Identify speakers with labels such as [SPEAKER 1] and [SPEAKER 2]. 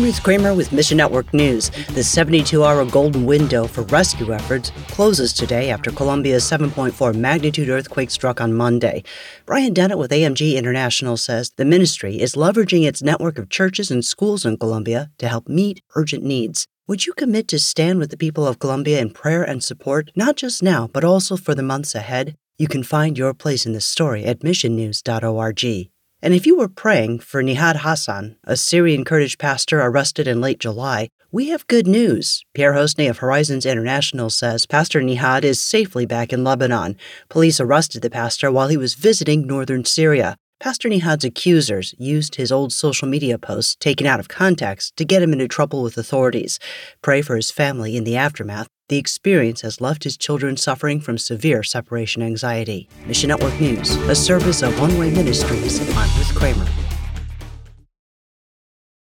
[SPEAKER 1] Ruth Kramer with Mission Network News. The 72-hour golden window for rescue efforts closes today after Colombia's 7.4 magnitude earthquake struck on Monday. Brian Dennett with AMG International says the ministry is leveraging its network of churches and schools in Colombia to help meet urgent needs. Would you commit to stand with the people of Colombia in prayer and support, not just now, but also for the months ahead? You can find your place in this story at missionnews.org. And if you were praying for Nihad Hassan, a Syrian Kurdish pastor arrested in late July, we have good news. Pierre Hosney of Horizons International says Pastor Nihad is safely back in Lebanon. Police arrested the pastor while he was visiting northern Syria. Pastor Nihad's accusers used his old social media posts taken out of context to get him into trouble with authorities. Pray for his family in the aftermath. The experience has left his children suffering from severe separation anxiety. Mission Network News, a service of One Way Ministries. I'm Ruth Kramer.